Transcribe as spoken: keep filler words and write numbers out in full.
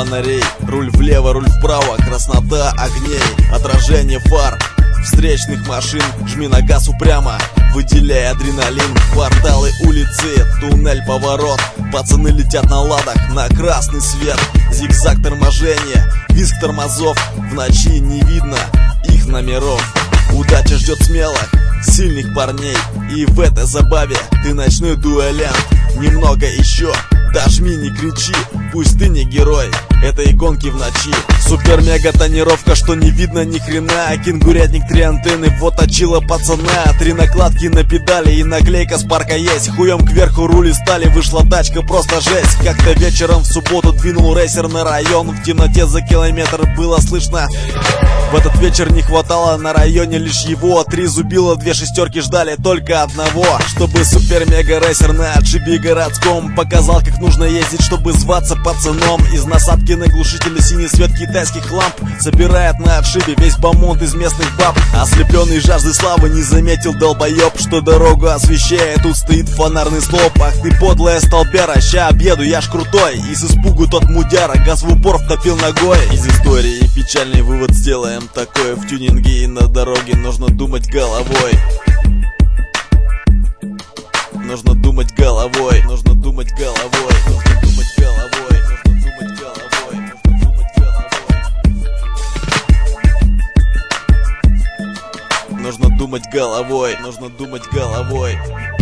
фонарей. Руль влево, руль вправо, краснота огней, отражение фар встречных машин. Жми на газ упрямо, выделяя адреналин. Кварталы, улицы, туннель, поворот. Пацаны летят на ладах на красный свет. Зигзаг торможения, визг тормозов. В ночи не видно их номеров. Удача ждет смелых, сильных парней. И в этой забаве ты ночной дуэлянт. Немного еще, дожми, не кричи. Пусть ты не герой этой гонки в ночи. Супер-мега-тонировка, что не видно ни хрена. Кенгурятник, три антенны, вот точила пацана. Три накладки на педали и наклейка с парка есть. Хуем кверху рули стали, вышла тачка, просто жесть. Как-то вечером в субботу двинул рейсер на район. В темноте за километр было слышно. В этот вечер не хватало на районе лишь его. Три зубила, две шестерки ждали только одного. Чтобы супер-мега-рейсер на джипе городском показал, как нужно ездить, чтобы зваться пацаном. Из насадки на глушителе синий свет китайских ламп собирает на отшибе весь бомонд из местных баб. Ослепленный жаждой славы не заметил долбоеб, что дорогу освещает, тут стоит фонарный столб. Ах ты подлая столбяра, ща объеду, я ж крутой. И с испугу тот мудяра газ в упор втопил ногой. Из истории печальный вывод сделаем такое: в тюнинге и на дороге нужно думать головой. Нужно думать головой, нужно думать головой, нужно думать головой, нужно думать головой, нужно думать головой. Нужно думать головой, нужно думать головой.